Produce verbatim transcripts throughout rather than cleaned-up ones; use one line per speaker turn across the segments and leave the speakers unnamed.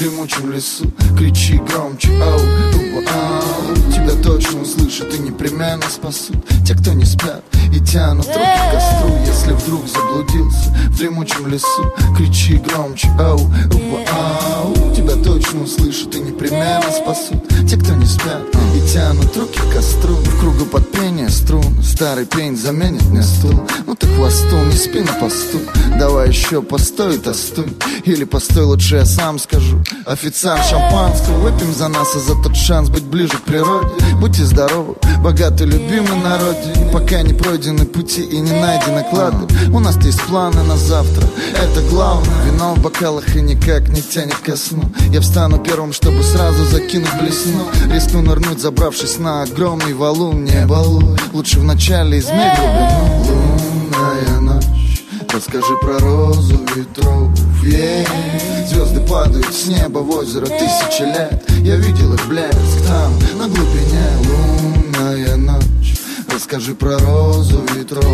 дремучем лесу. Кричи громче, ау, ау, ау. Тебя точно услышат и непременно спасут те, кто не спят и тянут руки к костру. Если вдруг заблудился в дремучем лесу, кричи громче, ау, ау, ау. Тебя точно услышат и непременно спасут те, кто не спят и тянут руки к костру. В кругу под пение струн старый пень заменит мне стул. Ну ты хвосту, не спи на посту, давай еще постой, тостуй. Или постой, лучше я сам скажу. Официант шампанского, выпьем за нас и за тот шанс быть ближе к природе. Будьте здоровы, богаты, любимы народе. Пока не пройдены пути и не найдены клады, у нас есть планы на завтра, это главное. Вино в бокалах и никак не тянет ко сну. Я встану первым, чтобы сразу закинуть блесну. Рискну нырнуть, забравшись на огромный валун. Не балуй, лучше вначале измерь глубину. Лунная ночь, расскажи про розу ветров, yeah. Звезды падают с неба в озеро тысячи лет. Я видел их блеск там, на глубине. Лунная ночь, расскажи про розу ветров,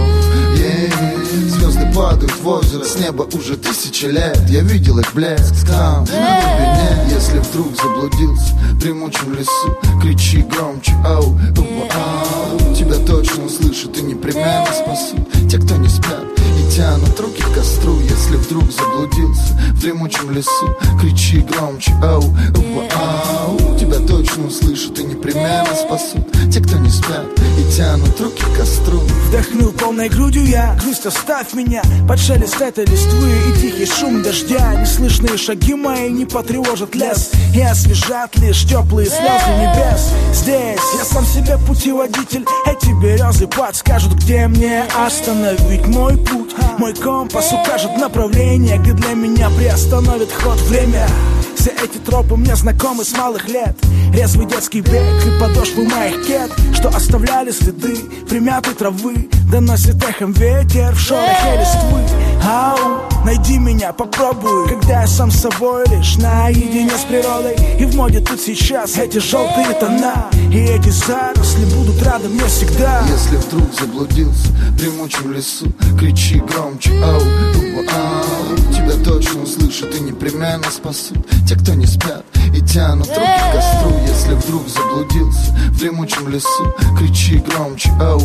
yeah. Звезды падают в озеро с неба уже тысячи лет. Я видел их блеск там, на глубине. Если вдруг заблудился в дремучем лесу, кричи громче, ау, ау, ау. Тебя точно услышат и непременно спасут те, кто не спят и тянут руки к костру. Если вдруг заблудился в дремучем лесу, кричи громче, ау, ау, ау. Тебя точно услышат и непременно спасут те, кто не спят и тянут руки к костру.
Вдохнул полной грудью я, грусть оставь меня под шелест этой листвы и тихий шум дождя. Неслышные шаги мои не потревожат лес и освежат лишь теплые слезы небес. Здесь я сам себе путеводитель, эти березы подскажут, где мне остановить мой путь. Мой компас укажет направление, где для меня приостановит ход время. Все эти тропы мне знакомы с малых лет. Резвый детский бег и подошвы моих кед, что оставляли следы примятой травы. Доносит эхом ветер в шорохе листвы. Ау, найди меня, попробуй, когда я сам с собой лишь наедине с природой. И в моде тут сейчас эти желтые тона, и эти заросли будут рады мне всегда.
Если вдруг заблудился в дремучем лесу, кричи громче, ау, ау, ау. Тебя точно услышат и непременно спасут те, кто не спят и тянут руки к костру. Если вдруг заблудился в дремучем лесу, кричи громче, ау,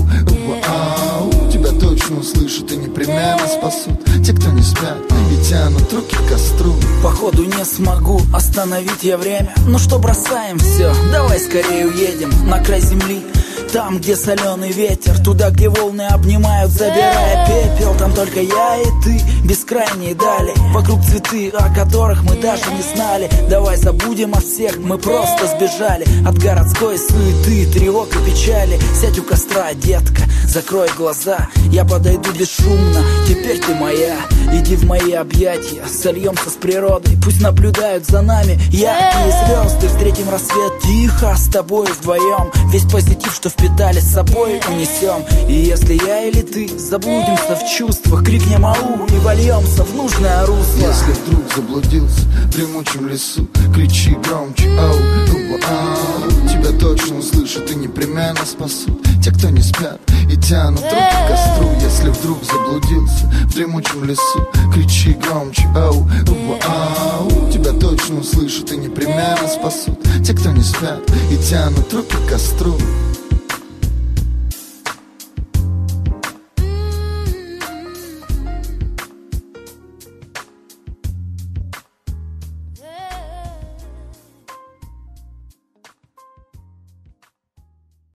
ау, ау. Тебя точно услышат и непременно спасут те, кто не спят и тянут руки к костру.
Походу не смогу остановить я время. Ну что, бросаем все, давай скорее уедем на край земли. Там, где соленый ветер, туда, где волны обнимают, забирая пепел. Там только я и ты, бескрайние дали. Вокруг цветы, о которых мы даже не знали. Давай забудем о всех, мы просто сбежали от городской суеты, тревог и печали. Сядь у костра, детка, закрой глаза, я подойду бесшумно, теперь ты моя. Иди в мои объятия, сольемся с природой. Пусть наблюдают за нами яркие звезды. Встретим рассвет тихо с тобой вдвоем. Весь позитив, что впитали с собой, унесем. И если я или ты заблудимся в чувствах, крикнем ау и вольемся в нужное русло.
Если вдруг заблудился в дремучем лесу, кричи громче, ау, ау, ау. Тебя точно услышат и непременно спасут те, кто не спят и тянут руки к костру. Если вдруг заблудился в дремучем лесу, кричи громче, ау, ау, ау. Тебя точно услышат и непременно спасут те, кто не спят и тянут руки к костру.